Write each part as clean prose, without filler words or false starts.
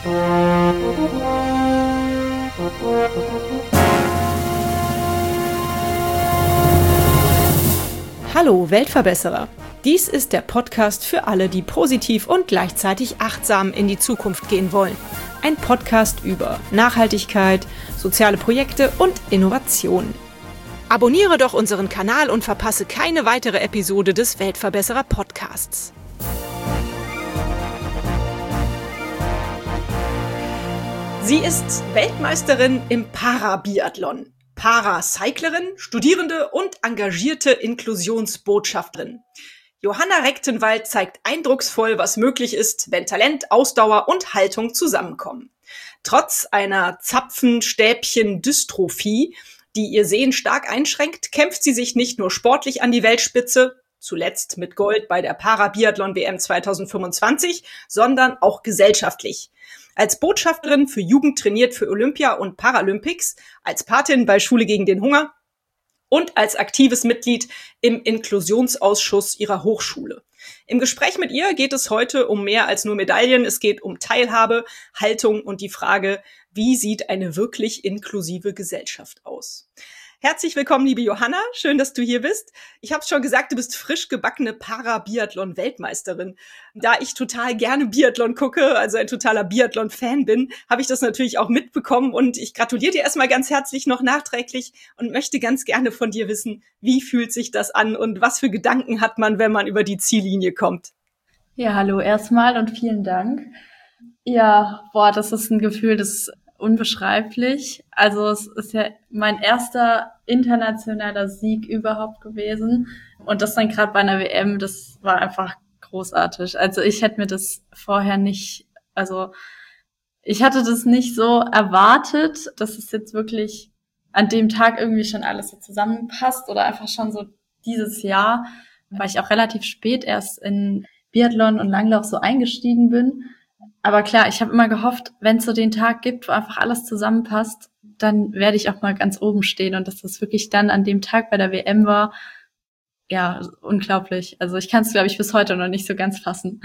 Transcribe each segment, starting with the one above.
Hallo Weltverbesserer! Dies ist der Podcast für alle, die positiv und gleichzeitig achtsam in die Zukunft gehen wollen. Ein Podcast über Nachhaltigkeit, soziale Projekte und Innovationen. Abonniere doch unseren Kanal und verpasse keine weitere Episode des Weltverbesserer Podcasts. Sie ist Weltmeisterin im Parabiathlon, Paracyclerin, Studierende und engagierte Inklusionsbotschafterin. Johanna Rechtenwald zeigt eindrucksvoll, was möglich ist, wenn Talent, Ausdauer und Haltung zusammenkommen. Trotz einer Zapfen-Stäbchen-Dystrophie, die ihr Sehen stark einschränkt, kämpft sie sich nicht nur sportlich an die Weltspitze, zuletzt mit Gold bei der Parabiathlon-WM 2025, sondern auch gesellschaftlich. Als Botschafterin für Jugend trainiert für Olympia und Paralympics, als Patin bei Schule gegen den Hunger und als aktives Mitglied im Inklusionsausschuss ihrer Hochschule. Im Gespräch mit ihr geht es heute um mehr als nur Medaillen. Es geht um Teilhabe, Haltung und die Frage, wie sieht eine wirklich inklusive Gesellschaft aus? Herzlich willkommen, liebe Johanna. Schön, dass du hier bist. Ich habe es schon gesagt, du bist frisch gebackene Parabiathlon-Weltmeisterin. Da ich total gerne Biathlon gucke, also ein totaler Biathlon-Fan bin, habe ich das natürlich auch mitbekommen. Und ich gratuliere dir erstmal ganz herzlich noch nachträglich und möchte ganz gerne von dir wissen, wie fühlt sich das an und was für Gedanken hat man, wenn man über die Ziellinie kommt? Ja, hallo erstmal und vielen Dank. Ja, das ist ein Gefühl, das unbeschreiblich. Also es ist ja mein erster internationaler Sieg überhaupt gewesen. Und das dann gerade bei einer WM, das war einfach großartig. Also ich hätte mir das vorher ich hatte das nicht so erwartet, dass es jetzt wirklich an dem Tag irgendwie schon alles so zusammenpasst oder einfach schon so dieses Jahr, weil ich auch relativ spät erst in Biathlon und Langlauf so eingestiegen bin. Aber klar, ich habe immer gehofft, wenn es so den Tag gibt, wo einfach alles zusammenpasst, dann werde ich auch mal ganz oben stehen. Und dass das wirklich dann an dem Tag bei der WM war, ja, unglaublich. Also ich kann es, glaube ich, bis heute noch nicht so ganz fassen.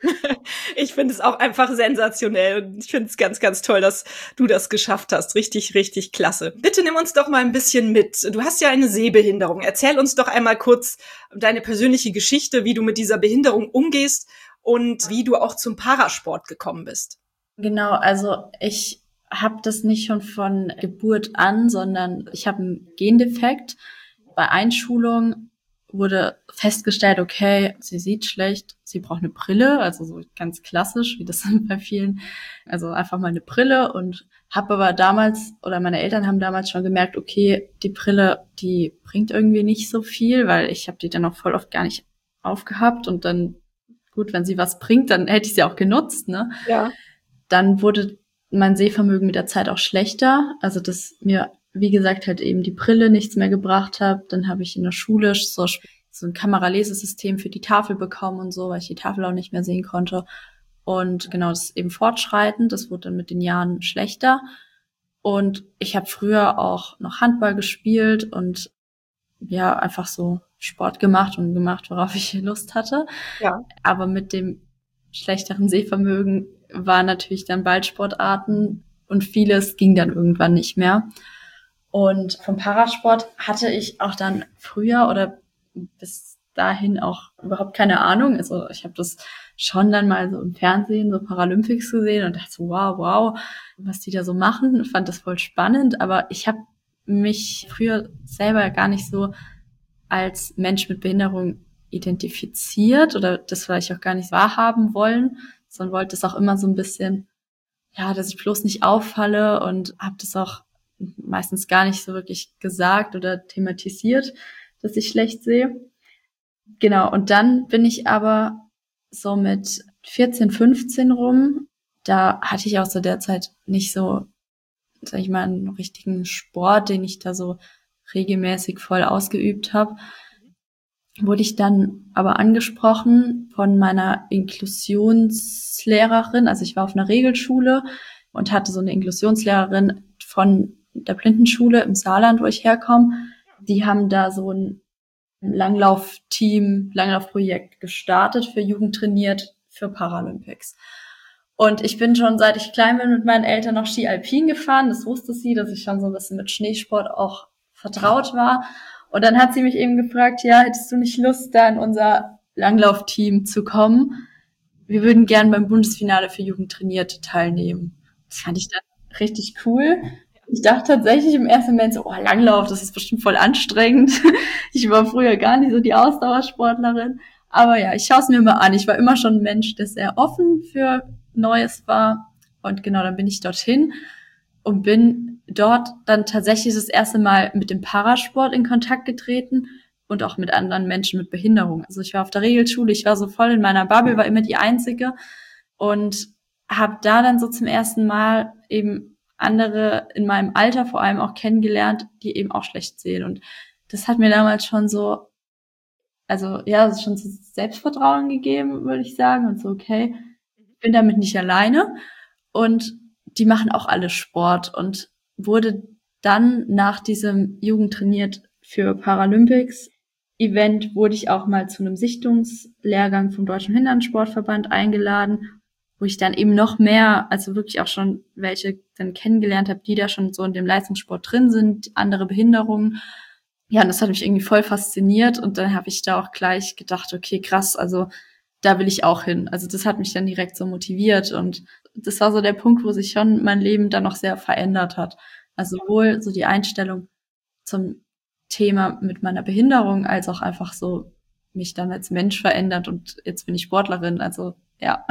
Ich finde es auch einfach sensationell und ich finde es ganz, ganz toll, dass du das geschafft hast. Richtig, richtig klasse. Bitte nimm uns doch mal ein bisschen mit. Du hast ja eine Sehbehinderung. Erzähl uns doch einmal kurz deine persönliche Geschichte, wie du mit dieser Behinderung umgehst und wie du auch zum Parasport gekommen bist. Genau, also ich habe das nicht schon von Geburt an, sondern ich habe einen Gendefekt. Bei Einschulung wurde festgestellt, okay, sie sieht schlecht, sie braucht eine Brille, also so ganz klassisch, wie das bei vielen, also einfach mal eine Brille und habe aber damals, oder meine Eltern haben damals schon gemerkt, okay, die Brille, die bringt irgendwie nicht so viel, weil ich habe die dann auch voll oft gar nicht aufgehabt und dann, gut, wenn sie was bringt, dann hätte ich sie auch genutzt, ne? Ja. Dann wurde mein Sehvermögen mit der Zeit auch schlechter, also dass mir, wie gesagt, halt eben die Brille nichts mehr gebracht hat. Dann habe ich in der Schule so ein Kameralesesystem für die Tafel bekommen und so, weil ich die Tafel auch nicht mehr sehen konnte. Und genau, das ist eben fortschreitend. Das wurde dann mit den Jahren schlechter. Und ich habe früher auch noch Handball gespielt und ja, einfach so Sport gemacht, worauf ich Lust hatte. Ja. Aber mit dem schlechteren Sehvermögen waren natürlich dann Ballsportarten und vieles ging dann irgendwann nicht mehr. Und vom Parasport hatte ich auch dann früher oder bis dahin auch überhaupt keine Ahnung. Also ich habe das schon dann mal so im Fernsehen, so Paralympics gesehen und dachte so, wow, was die da so machen. Fand das voll spannend, aber ich habe mich früher selber gar nicht so als Mensch mit Behinderung identifiziert oder das vielleicht auch gar nicht wahrhaben wollen, sondern wollte es auch immer so ein bisschen, ja, dass ich bloß nicht auffalle und habe das auch meistens gar nicht so wirklich gesagt oder thematisiert, dass ich schlecht sehe. Genau, und dann bin ich aber so mit 14, 15 rum, da hatte ich auch so derzeit nicht so, sag ich mal, einen richtigen Sport, den ich da so regelmäßig voll ausgeübt habe. Wurde ich dann aber angesprochen von meiner Inklusionslehrerin, also ich war auf einer Regelschule und hatte so eine Inklusionslehrerin von der Blindenschule im Saarland, wo ich herkomme. Die haben da so ein Langlaufprojekt gestartet für Jugend trainiert für Paralympics. Und ich bin schon, seit ich klein bin, mit meinen Eltern noch Ski Alpin gefahren. Das wusste sie, dass ich schon so ein bisschen mit Schneesport auch vertraut war. Und dann hat sie mich eben gefragt, ja, hättest du nicht Lust, da in unser Langlaufteam zu kommen? Wir würden gern beim Bundesfinale für Jugendtrainierte teilnehmen. Das fand ich dann richtig cool. Ich dachte tatsächlich im ersten Moment so, Langlauf, das ist bestimmt voll anstrengend. Ich war früher gar nicht so die Ausdauersportlerin. Aber ja, ich schaue es mir mal an. Ich war immer schon ein Mensch, der sehr offen für Neues war. Und genau, dann bin ich dorthin und bin dort dann tatsächlich das erste Mal mit dem Parasport in Kontakt getreten und auch mit anderen Menschen mit Behinderung. Also ich war auf der Regelschule, ich war so voll in meiner Bubble, war immer die Einzige und habe da dann so zum ersten Mal eben andere in meinem Alter vor allem auch kennengelernt, die eben auch schlecht sehen. Und das hat mir damals schon so, also ja, schon so Selbstvertrauen gegeben, würde ich sagen. Und so, okay, ich bin damit nicht alleine. Und die machen auch alle Sport. Und wurde dann nach diesem Jugend trainiert für Paralympics Event, wurde ich auch mal zu einem Sichtungslehrgang vom Deutschen Behindertensportverband eingeladen, wo ich dann eben noch mehr, also wirklich auch schon welche dann kennengelernt habe, die da schon so in dem Leistungssport drin sind, andere Behinderungen. Ja, und das hat mich irgendwie voll fasziniert und dann habe ich da auch gleich gedacht, okay, krass, also da will ich auch hin. Also das hat mich dann direkt so motiviert und das war so der Punkt, wo sich schon mein Leben dann noch sehr verändert hat. Also sowohl so die Einstellung zum Thema mit meiner Behinderung, als auch einfach so mich dann als Mensch verändert und jetzt bin ich Sportlerin, also ja.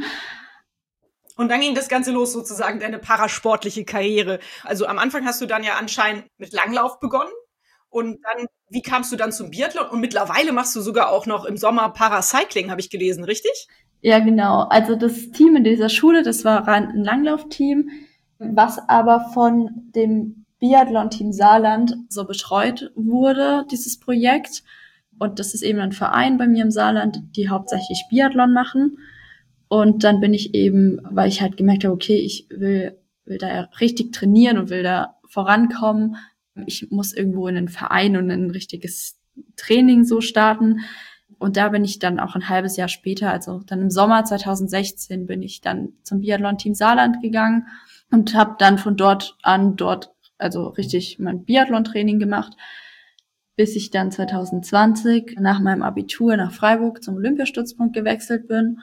Und dann ging das Ganze los, sozusagen deine parasportliche Karriere. Also am Anfang hast du dann ja anscheinend mit Langlauf begonnen. Und dann, wie kamst du dann zum Biathlon? Und mittlerweile machst du sogar auch noch im Sommer Paracycling, habe ich gelesen, richtig? Ja, genau. Also das Team in dieser Schule, das war rein ein Langlaufteam, was aber von dem Biathlon-Team Saarland so betreut wurde, dieses Projekt. Und das ist eben ein Verein bei mir im Saarland, die hauptsächlich Biathlon machen. Und dann bin ich eben, weil ich halt gemerkt habe, okay, ich will da ja richtig trainieren und will da vorankommen. Ich muss irgendwo in einen Verein und ein richtiges Training so starten. Und da bin ich dann auch ein halbes Jahr später, also dann im Sommer 2016, bin ich dann zum Biathlon-Team Saarland gegangen und habe dann von dort an also richtig mein Biathlon-Training gemacht, bis ich dann 2020 nach meinem Abitur nach Freiburg zum Olympiastützpunkt gewechselt bin.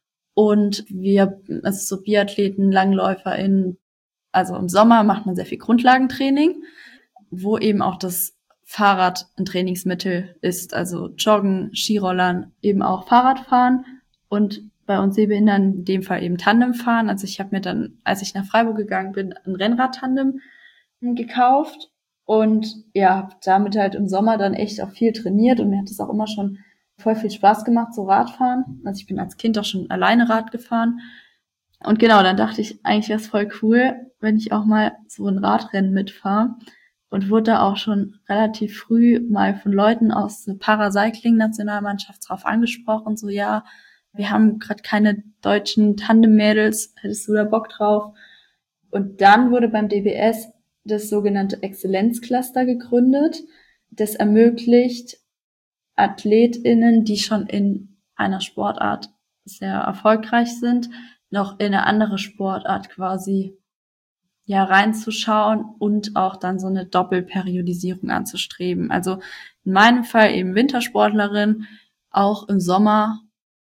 Und wir, also so Biathleten, LangläuferInnen, also im Sommer macht man sehr viel Grundlagentraining, wo eben auch das Fahrrad ein Trainingsmittel ist, also Joggen, Skirollern, eben auch Fahrradfahren und bei uns Sehbehinderten in dem Fall eben Tandemfahren. Also ich habe mir dann, als ich nach Freiburg gegangen bin, ein Rennradtandem gekauft und ja, habe damit halt im Sommer dann echt auch viel trainiert und mir hat das auch immer schon voll viel Spaß gemacht, so Radfahren. Also ich bin als Kind auch schon alleine Rad gefahren. Und genau, dann dachte ich, eigentlich wäre es voll cool, wenn ich auch mal so ein Radrennen mitfahre. Und wurde da auch schon relativ früh mal von Leuten aus der Paracycling-Nationalmannschaft drauf angesprochen, so ja, wir haben gerade keine deutschen Tandem-Mädels, hättest du da Bock drauf? Und dann wurde beim DBS das sogenannte Exzellenzcluster gegründet. Das ermöglicht AthletInnen, die schon in einer Sportart sehr erfolgreich sind, noch in eine andere Sportart quasi ja reinzuschauen und auch dann so eine Doppelperiodisierung anzustreben. Also in meinem Fall eben Wintersportlerin, auch im Sommer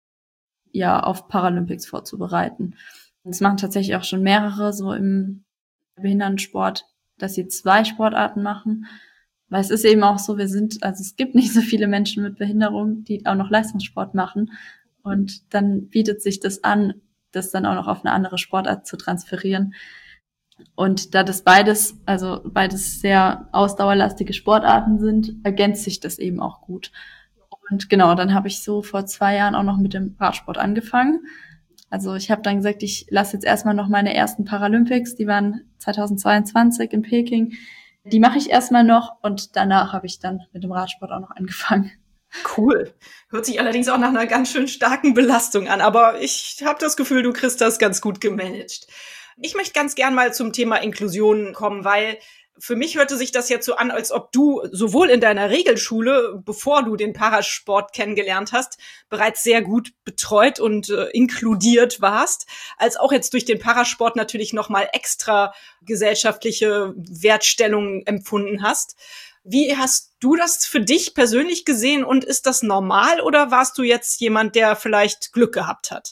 ja auf Paralympics vorzubereiten. Das machen tatsächlich auch schon mehrere so im Behindertensport, dass sie 2 Sportarten machen. Weil es ist eben auch so, also es gibt nicht so viele Menschen mit Behinderung, die auch noch Leistungssport machen. Und dann bietet sich das an, das dann auch noch auf eine andere Sportart zu transferieren. Und da das beides sehr ausdauerlastige Sportarten sind, ergänzt sich das eben auch gut. Und genau, dann habe ich so vor 2 Jahren auch noch mit dem Radsport angefangen. Also ich habe dann gesagt, ich lasse jetzt erstmal noch meine ersten Paralympics, die waren 2022 in Peking. Die mache ich erstmal noch und danach habe ich dann mit dem Radsport auch noch angefangen. Cool. Hört sich allerdings auch nach einer ganz schön starken Belastung an, aber ich habe das Gefühl, du kriegst das ganz gut gemanagt. Ich möchte ganz gern mal zum Thema Inklusion kommen, weil Für mich hörte sich das jetzt so an, als ob du sowohl in deiner Regelschule, bevor du den Parasport kennengelernt hast, bereits sehr gut betreut und inkludiert warst, als auch jetzt durch den Parasport natürlich nochmal extra gesellschaftliche Wertstellungen empfunden hast. Wie hast du das für dich persönlich gesehen und ist das normal oder warst du jetzt jemand, der vielleicht Glück gehabt hat?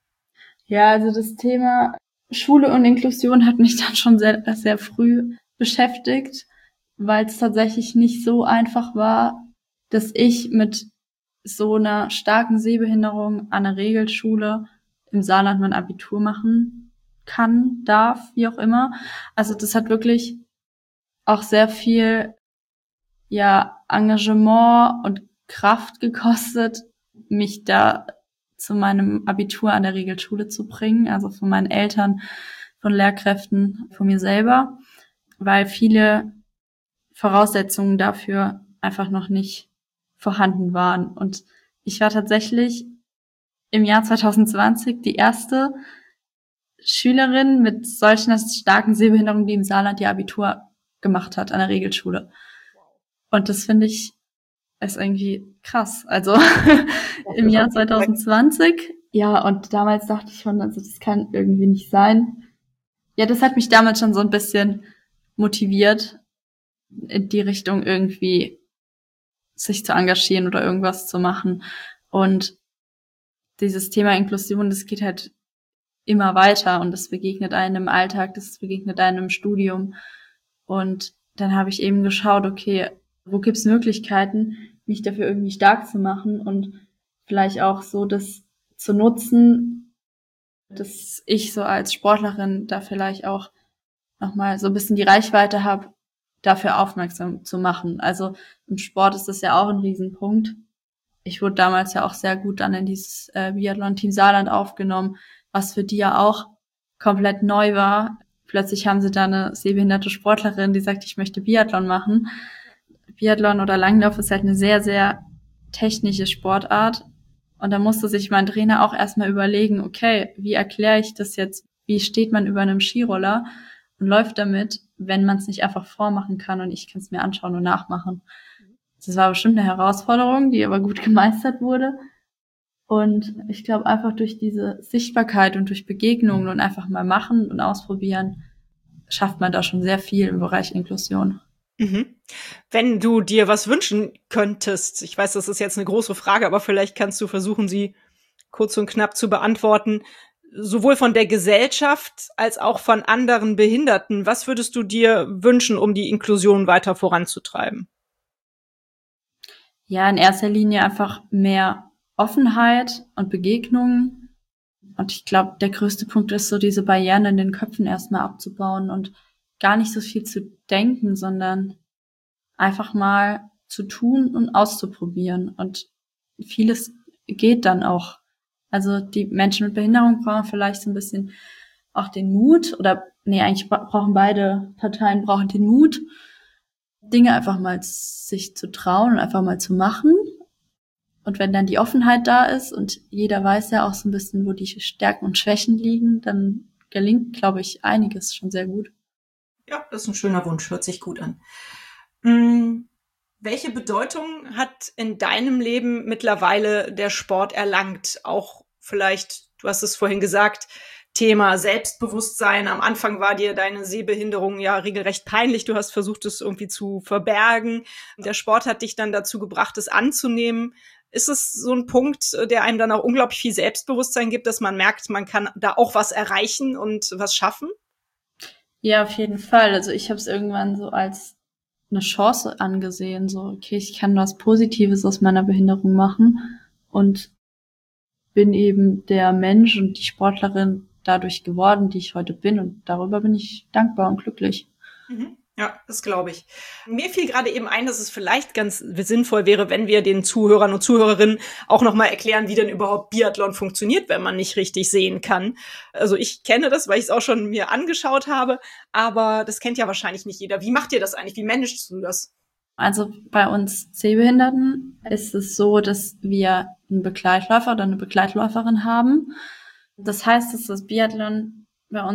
Ja, also das Thema Schule und Inklusion hat mich dann schon sehr, sehr früh beschäftigt, weil es tatsächlich nicht so einfach war, dass ich mit so einer starken Sehbehinderung an der Regelschule im Saarland mein Abitur machen kann, darf, wie auch immer. Also das hat wirklich auch sehr viel, ja, Engagement und Kraft gekostet, mich da zu meinem Abitur an der Regelschule zu bringen, also von meinen Eltern, von Lehrkräften, von mir selber, weil viele Voraussetzungen dafür einfach noch nicht vorhanden waren. Und ich war tatsächlich im Jahr 2020 die erste Schülerin mit solch einer starken Sehbehinderung, die im Saarland ihr Abitur gemacht hat an der Regelschule. Und das finde ich ist irgendwie krass. Also im Jahr 2020, ja, und damals dachte ich schon, also das kann irgendwie nicht sein. Ja, das hat mich damals schon so ein bisschen motiviert, in die Richtung irgendwie sich zu engagieren oder irgendwas zu machen. Und dieses Thema Inklusion, das geht halt immer weiter und das begegnet einem im Alltag, das begegnet einem im Studium. Und dann habe ich eben geschaut, okay, wo gibt's Möglichkeiten, mich dafür irgendwie stark zu machen und vielleicht auch so das zu nutzen, dass ich so als Sportlerin da vielleicht auch nochmal so ein bisschen die Reichweite habe, dafür aufmerksam zu machen. Also im Sport ist das ja auch ein Riesenpunkt. Ich wurde damals ja auch sehr gut dann in dieses Biathlon-Team Saarland aufgenommen, was für die ja auch komplett neu war. Plötzlich haben sie da eine sehbehinderte Sportlerin, die sagt, ich möchte Biathlon machen. Biathlon oder Langlauf ist halt eine sehr, sehr technische Sportart. Und da musste sich mein Trainer auch erstmal überlegen, okay, wie erkläre ich das jetzt? Wie steht man über einem Skiroller und läuft damit, wenn man es nicht einfach vormachen kann und ich kann es mir anschauen und nachmachen? Das war bestimmt eine Herausforderung, die aber gut gemeistert wurde. Und ich glaube, einfach durch diese Sichtbarkeit und durch Begegnungen und einfach mal machen und ausprobieren, schafft man da schon sehr viel im Bereich Inklusion. Mhm. Wenn du dir was wünschen könntest, ich weiß, das ist jetzt eine große Frage, aber vielleicht kannst du versuchen, sie kurz und knapp zu beantworten, sowohl von der Gesellschaft als auch von anderen Behinderten. Was würdest du dir wünschen, um die Inklusion weiter voranzutreiben? Ja, in erster Linie einfach mehr Offenheit und Begegnungen. Und ich glaube, der größte Punkt ist so, diese Barrieren in den Köpfen erstmal abzubauen und gar nicht so viel zu denken, sondern einfach mal zu tun und auszuprobieren. Und vieles geht dann auch. Also die Menschen mit Behinderung brauchen vielleicht so ein bisschen auch den Mut oder nee, eigentlich brauchen beide Parteien brauchen den Mut, Dinge einfach mal sich zu trauen und einfach mal zu machen. Und wenn dann die Offenheit da ist und jeder weiß ja auch so ein bisschen, wo die Stärken und Schwächen liegen, dann gelingt, glaube ich, einiges schon sehr gut. Ja, das ist ein schöner Wunsch, hört sich gut an. Welche Bedeutung hat in deinem Leben mittlerweile der Sport erlangt? Auch vielleicht, du hast es vorhin gesagt, Thema Selbstbewusstsein. Am Anfang war dir deine Sehbehinderung ja regelrecht peinlich. Du hast versucht, es irgendwie zu verbergen. Der Sport hat dich dann dazu gebracht, es anzunehmen. Ist es so ein Punkt, der einem dann auch unglaublich viel Selbstbewusstsein gibt, dass man merkt, man kann da auch was erreichen und was schaffen? Ja, auf jeden Fall. Also ich habe es irgendwann so als eine Chance angesehen, so, okay, ich kann was Positives aus meiner Behinderung machen und bin eben der Mensch und die Sportlerin dadurch geworden, die ich heute bin und darüber bin ich dankbar und glücklich. Mhm. Ja, das glaube ich. Mir fiel gerade eben ein, dass es vielleicht ganz sinnvoll wäre, wenn wir den Zuhörern und Zuhörerinnen auch noch mal erklären, wie denn überhaupt Biathlon funktioniert, wenn man nicht richtig sehen kann. Also ich kenne das, weil ich es auch schon mir angeschaut habe, aber das kennt ja wahrscheinlich nicht jeder. Wie macht ihr das eigentlich? Wie managst du das? Also bei uns Sehbehinderten ist es so, dass wir einen Begleitläufer oder eine Begleitläuferin haben. Das heißt, dass das Biathlon bei uns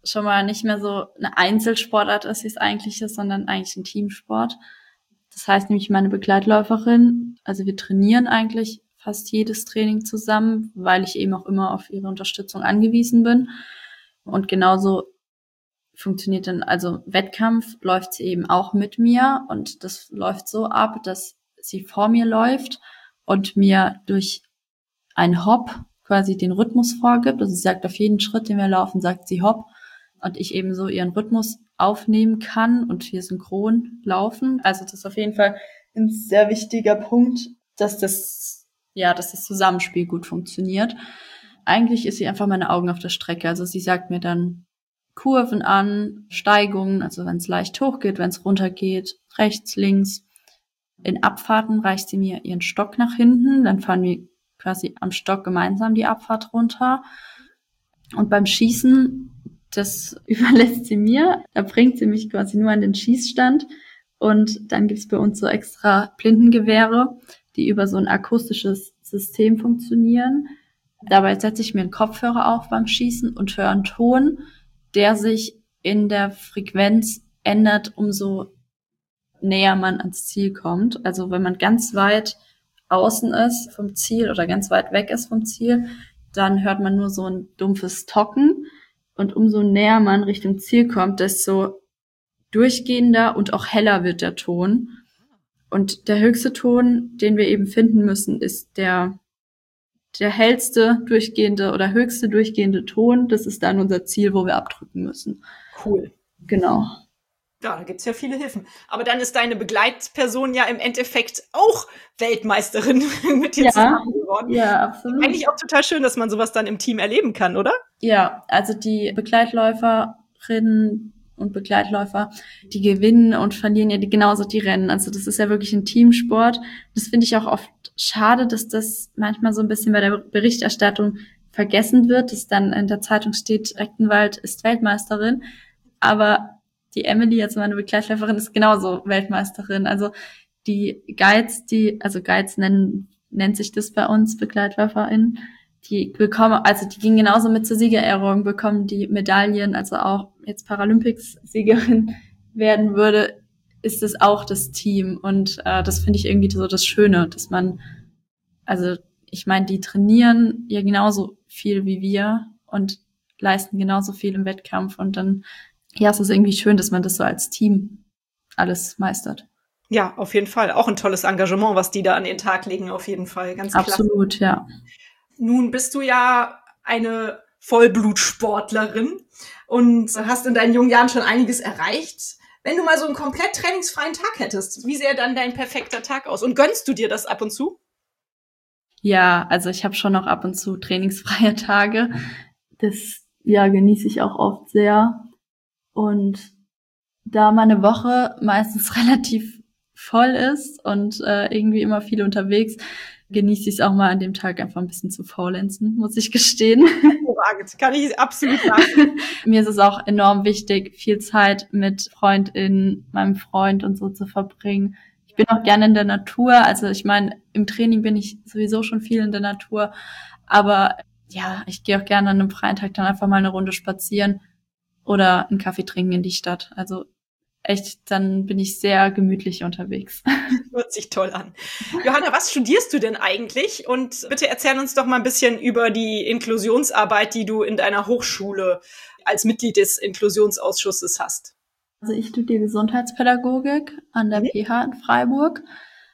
schon mal nicht mehr so eine Einzelsportart ist, wie es eigentlich ist, sondern eigentlich ein Teamsport. Das heißt nämlich meine Begleitläuferin, also wir trainieren eigentlich fast jedes Training zusammen, weil ich eben auch immer auf ihre Unterstützung angewiesen bin. Und genauso funktioniert dann, also Wettkampf läuft sie eben auch mit mir und das läuft so ab, dass sie vor mir läuft und mir durch ein Hop quasi den Rhythmus vorgibt. Also sie sagt auf jeden Schritt, den wir laufen, sagt sie Hop und ich eben so ihren Rhythmus aufnehmen kann und wir synchron laufen. Also das ist auf jeden Fall ein sehr wichtiger Punkt, dass das Zusammenspiel gut funktioniert. Eigentlich ist sie einfach meine Augen auf der Strecke. Also sie sagt mir dann Kurven an, Steigungen, also wenn es leicht hoch geht, wenn es runter geht, rechts, links. In Abfahrten reicht sie mir ihren Stock nach hinten, dann fahren wir quasi am Stock gemeinsam die Abfahrt runter. Und beim Schießen, das überlässt sie mir, da bringt sie mich quasi nur an den Schießstand. Und dann gibt's bei uns so extra Blindengewehre, die über so ein akustisches System funktionieren. Dabei setze ich mir einen Kopfhörer auf beim Schießen und höre einen Ton, der sich in der Frequenz ändert, umso näher man ans Ziel kommt. Also wenn man ganz weit außen ist vom Ziel oder ganz weit weg ist vom Ziel, dann hört man nur so ein dumpfes Tocken. Und umso näher man Richtung Ziel kommt, desto durchgehender und auch heller wird der Ton. Und der höchste Ton, den wir eben finden müssen, ist der hellste durchgehende oder höchste durchgehende Ton. Das ist dann unser Ziel, wo wir abdrücken müssen. Cool. Genau. Ja, da gibt's ja viele Hilfen. Aber dann ist deine Begleitperson ja im Endeffekt auch Weltmeisterin mit dir zusammen geworden. Ja, absolut. Eigentlich auch total schön, dass man sowas dann im Team erleben kann, oder? Ja, also die Begleitläuferinnen und Begleitläufer, die gewinnen und verlieren ja genauso die Rennen. Also das ist ja wirklich ein Teamsport. Das finde ich auch oft schade, dass das manchmal so ein bisschen bei der Berichterstattung vergessen wird, dass dann in der Zeitung steht, Rechtenwald ist Weltmeisterin. Aber die Emily, also meine Begleitläuferin, ist genauso Weltmeisterin. Also die Guides, Guides nennt sich das bei uns, BegleitläuferInnen, die gehen genauso mit zur Siegerehrung, bekommen die Medaillen, also auch jetzt Paralympics-Siegerin werden würde, ist es auch das Team. Und das finde ich irgendwie so das Schöne, dass man, also ich meine, die trainieren ja genauso viel wie wir und leisten genauso viel im Wettkampf und dann, ja, es ist irgendwie schön, dass man das so als Team alles meistert. Ja, auf jeden Fall. Auch ein tolles Engagement, was die da an den Tag legen, auf jeden Fall. Ganz klasse. Absolut, ja. Nun bist du ja eine Vollblutsportlerin und hast in deinen jungen Jahren schon einiges erreicht. Wenn du mal so einen komplett trainingsfreien Tag hättest, wie sähe dann dein perfekter Tag aus? Und gönnst du dir das ab und zu? Ja, also ich habe schon noch ab und zu trainingsfreie Tage. Das, ja, genieße ich auch oft sehr. Und da meine Woche meistens relativ voll ist und irgendwie immer viel unterwegs, genieße ich es auch mal an dem Tag einfach ein bisschen zu faulenzen, muss ich gestehen. Hervorragend, kann ich absolut sagen. Mir ist es auch enorm wichtig, viel Zeit mit FreundInnen, meinem Freund und so zu verbringen. Ich bin auch gerne in der Natur, also ich meine, im Training bin ich sowieso schon viel in der Natur, aber ja, ich gehe auch gerne an einem freien Tag dann einfach mal eine Runde spazieren oder einen Kaffee trinken in die Stadt. Also echt, dann bin ich sehr gemütlich unterwegs. Hört sich toll an. Johanna, was studierst du denn eigentlich? Und bitte erzähl uns doch mal ein bisschen über die Inklusionsarbeit, die du in deiner Hochschule als Mitglied des Inklusionsausschusses hast. Also ich studiere Gesundheitspädagogik an der PH in Freiburg.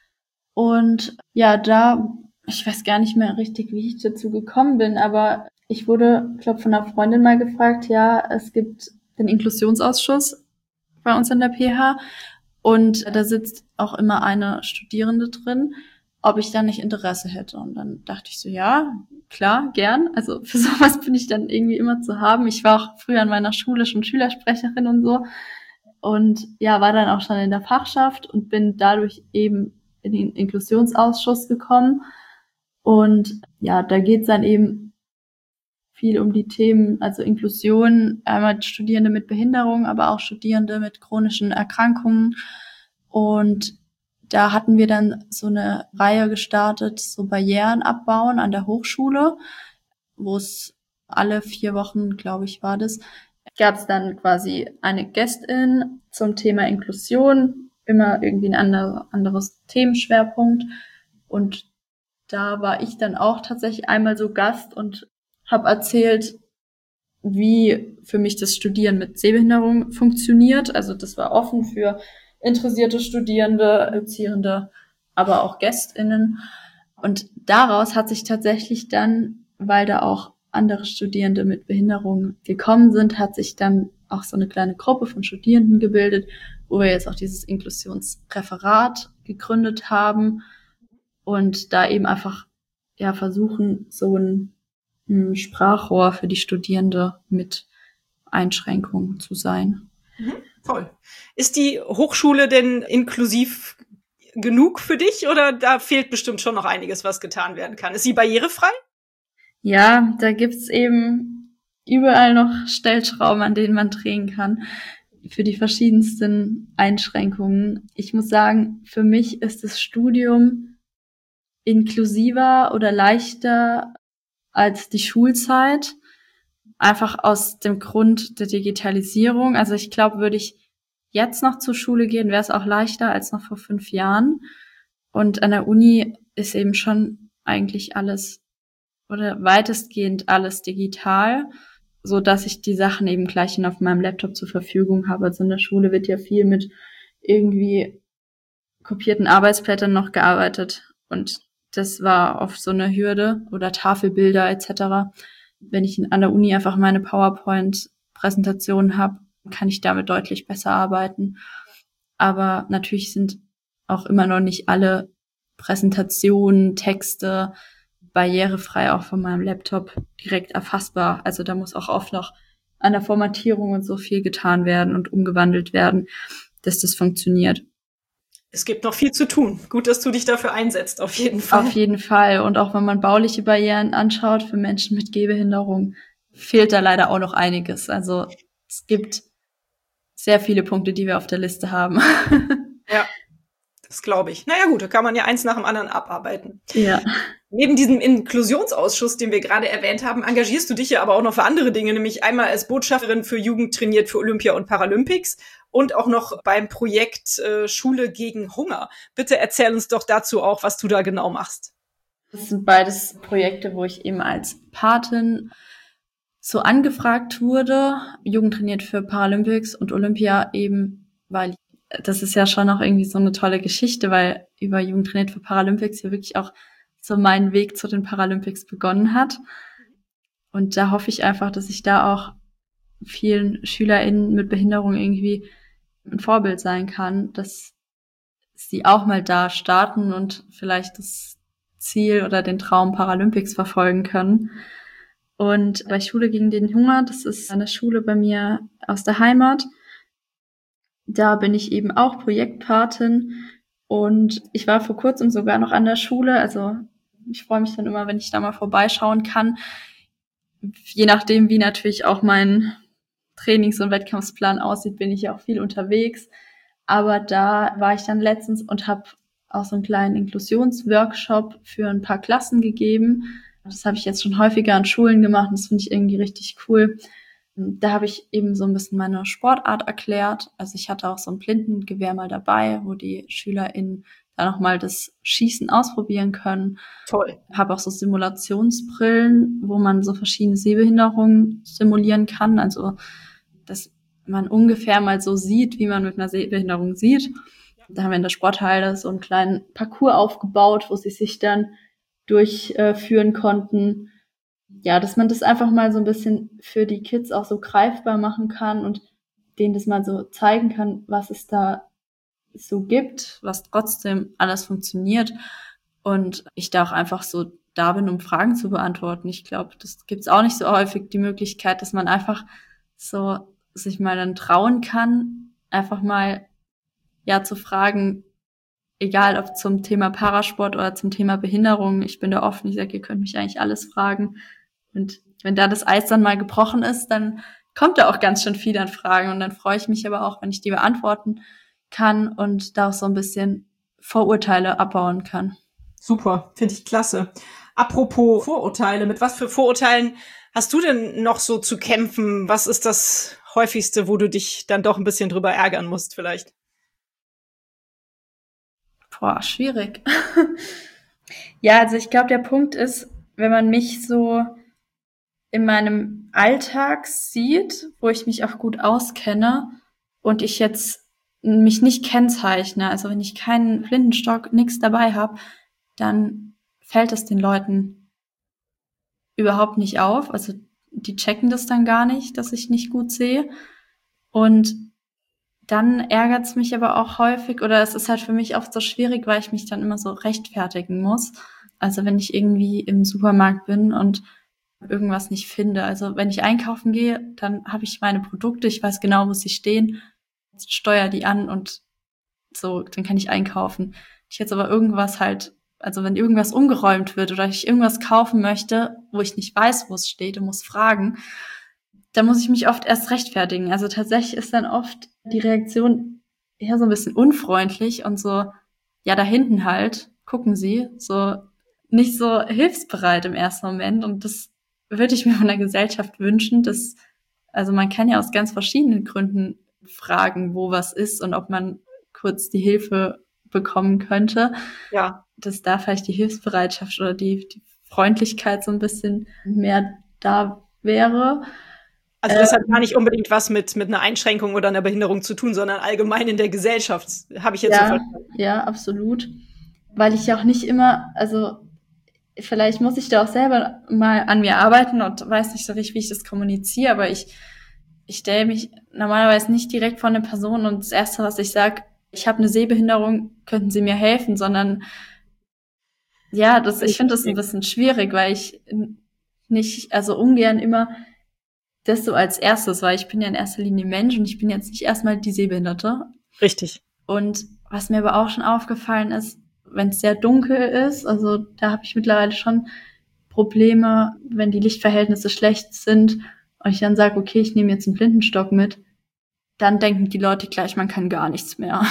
Und ja, ich weiß gar nicht mehr richtig, wie ich dazu gekommen bin, aber ich wurde, glaube von einer Freundin mal gefragt, ja, es gibt den Inklusionsausschuss bei uns an der PH und da sitzt auch immer eine Studierende drin, ob ich da nicht Interesse hätte. Und dann dachte ich so, ja, klar, gern. Also für sowas bin ich dann irgendwie immer zu haben. Ich war auch früher an meiner Schule schon Schülersprecherin und so. Und ja, war dann auch schon in der Fachschaft und bin dadurch eben in den Inklusionsausschuss gekommen. Und ja, da geht's dann eben viel um die Themen, also Inklusion, einmal Studierende mit Behinderung, aber auch Studierende mit chronischen Erkrankungen. Und da hatten wir dann so eine Reihe gestartet, so Barrieren abbauen an der Hochschule, wo es alle 4 Wochen, glaube ich, war das, gab es dann quasi eine Gästin zum Thema Inklusion, immer irgendwie ein anderes Themenschwerpunkt. Und da war ich dann auch tatsächlich einmal so Gast und habe erzählt, wie für mich das Studieren mit Sehbehinderung funktioniert. Also das war offen für interessierte Studierende, Erzieherende, aber auch GästInnen. Und daraus hat sich tatsächlich dann, weil da auch andere Studierende mit Behinderung gekommen sind, hat sich dann auch so eine kleine Gruppe von Studierenden gebildet, wo wir jetzt auch dieses Inklusionsreferat gegründet haben und da eben einfach versuchen, so ein Sprachrohr für die Studierende mit Einschränkungen zu sein. Toll. Ist die Hochschule denn inklusiv genug für dich oder da fehlt bestimmt schon noch einiges, was getan werden kann? Ist sie barrierefrei? Ja, da gibt's eben überall noch Stellschrauben, an denen man drehen kann für die verschiedensten Einschränkungen. Ich muss sagen, für mich ist das Studium inklusiver oder leichter als die Schulzeit. Einfach aus dem Grund der Digitalisierung. Also ich glaube, würde ich jetzt noch zur Schule gehen, wäre es auch leichter als noch vor 5 Jahren. Und an der Uni ist eben schon eigentlich alles oder weitestgehend alles digital, so dass ich die Sachen eben gleich auf meinem Laptop zur Verfügung habe. Also in der Schule wird ja viel mit irgendwie kopierten Arbeitsblättern noch gearbeitet und das war oft so eine Hürde oder Tafelbilder etc. Wenn ich an der Uni einfach meine PowerPoint-Präsentation habe, kann ich damit deutlich besser arbeiten. Aber natürlich sind auch immer noch nicht alle Präsentationen, Texte barrierefrei auch von meinem Laptop direkt erfassbar. Also da muss auch oft noch an der Formatierung und so viel getan werden und umgewandelt werden, dass das funktioniert. Es gibt noch viel zu tun. Gut, dass du dich dafür einsetzt, auf jeden Fall. Auf jeden Fall. Und auch wenn man bauliche Barrieren anschaut für Menschen mit Gehbehinderung, fehlt da leider auch noch einiges. Also es gibt sehr viele Punkte, die wir auf der Liste haben. Ja, das glaube ich. Naja gut, da kann man ja eins nach dem anderen abarbeiten. Ja. Neben diesem Inklusionsausschuss, den wir gerade erwähnt haben, engagierst du dich ja aber auch noch für andere Dinge, nämlich einmal als Botschafterin für Jugend trainiert für Olympia und Paralympics und auch noch beim Projekt Schule gegen Hunger. Bitte erzähl uns doch dazu auch, was du da genau machst. Das sind beides Projekte, wo ich eben als Patin so angefragt wurde. Jugend trainiert für Paralympics und Olympia eben, weil das ist ja schon noch irgendwie so eine tolle Geschichte, weil über Jugend trainiert für Paralympics ja wirklich auch so mein Weg zu den Paralympics begonnen hat. Und da hoffe ich einfach, dass ich da auch vielen SchülerInnen mit Behinderung irgendwie ein Vorbild sein kann, dass sie auch mal da starten und vielleicht das Ziel oder den Traum Paralympics verfolgen können. Und bei Schule gegen den Hunger, das ist eine Schule bei mir aus der Heimat, da bin ich eben auch Projektpatin und ich war vor kurzem sogar noch an der Schule, also ich freue mich dann immer, wenn ich da mal vorbeischauen kann, je nachdem, wie natürlich auch mein Trainings- und Wettkampfplan aussieht, bin ich ja auch viel unterwegs, aber da war ich dann letztens und habe auch so einen kleinen Inklusionsworkshop für ein paar Klassen gegeben. Das habe ich jetzt schon häufiger an Schulen gemacht und das finde ich irgendwie richtig cool. Da habe ich eben so ein bisschen meine Sportart erklärt. Also ich hatte auch so ein Blindengewehr mal dabei, wo die SchülerInnen da nochmal das Schießen ausprobieren können. Toll. Habe auch so Simulationsbrillen, wo man so verschiedene Sehbehinderungen simulieren kann. Also dass man ungefähr mal so sieht, wie man mit einer Sehbehinderung sieht. Da haben wir in der Sporthalle so einen kleinen Parcours aufgebaut, wo sie sich dann durchführen konnten. Ja, dass man das einfach mal so ein bisschen für die Kids auch so greifbar machen kann und denen das mal so zeigen kann, was es da so gibt, was trotzdem alles funktioniert. Und ich da auch einfach so da bin, um Fragen zu beantworten. Ich glaube, das gibt's auch nicht so häufig, die Möglichkeit, dass man einfach so sich mal dann trauen kann, einfach mal zu fragen, egal ob zum Thema Parasport oder zum Thema Behinderung. Ich bin da offen, ich sage, ihr könnt mich eigentlich alles fragen. Und wenn da das Eis dann mal gebrochen ist, dann kommt da auch ganz schön viel an Fragen. Und dann freue ich mich aber auch, wenn ich die beantworten kann und da auch so ein bisschen Vorurteile abbauen kann. Super, finde ich klasse. Apropos Vorurteile, mit was für Vorurteilen hast du denn noch so zu kämpfen? Was ist das häufigste, wo du dich dann doch ein bisschen drüber ärgern musst vielleicht? Boah, schwierig. Ja, also ich glaube, der Punkt ist, wenn man mich so in meinem Alltag sieht, wo ich mich auch gut auskenne und ich jetzt mich nicht kennzeichne, also wenn ich keinen Flintenstock, nichts dabei habe, dann fällt es den Leuten überhaupt nicht auf. Also die checken das dann gar nicht, dass ich nicht gut sehe. Und dann ärgert es mich aber auch häufig, oder es ist halt für mich oft so schwierig, weil ich mich dann immer so rechtfertigen muss. Also wenn ich irgendwie im Supermarkt bin und irgendwas nicht finde. Also wenn ich einkaufen gehe, dann habe ich meine Produkte, ich weiß genau, wo sie stehen, steuere die an und so, dann kann ich einkaufen. Ich jetzt aber irgendwas halt, also wenn irgendwas umgeräumt wird oder ich irgendwas kaufen möchte, wo ich nicht weiß, wo es steht und muss fragen, da muss ich mich oft erst rechtfertigen. Also tatsächlich ist dann oft die Reaktion eher so ein bisschen unfreundlich und so, ja, da hinten halt, gucken Sie, so nicht so hilfsbereit im ersten Moment. Und das würde ich mir von der Gesellschaft wünschen, dass, also man kann ja aus ganz verschiedenen Gründen fragen, wo was ist und ob man kurz die Hilfe bekommen könnte, Ja. dass da vielleicht die Hilfsbereitschaft oder die Freundlichkeit so ein bisschen mehr da wäre. Also das hat gar nicht unbedingt was mit einer Einschränkung oder einer Behinderung zu tun, sondern allgemein in der Gesellschaft, habe ich jetzt so verstanden. Ja, absolut. Weil ich ja auch nicht immer, also vielleicht muss ich da auch selber mal an mir arbeiten und weiß nicht so richtig, wie ich das kommuniziere, aber ich stelle mich normalerweise nicht direkt vor eine Person und das Erste, was ich sage, ich habe eine Sehbehinderung, könnten Sie mir helfen, sondern ja, ich finde das ein bisschen schwierig, weil ich nicht, also ungern immer das so als erstes, weil ich bin ja in erster Linie Mensch und ich bin jetzt nicht erstmal die Sehbehinderte. Richtig. Und was mir aber auch schon aufgefallen ist, wenn es sehr dunkel ist, also da habe ich mittlerweile schon Probleme, wenn die Lichtverhältnisse schlecht sind und ich dann sage, okay, ich nehme jetzt einen Blindenstock mit, dann denken die Leute gleich, man kann gar nichts mehr.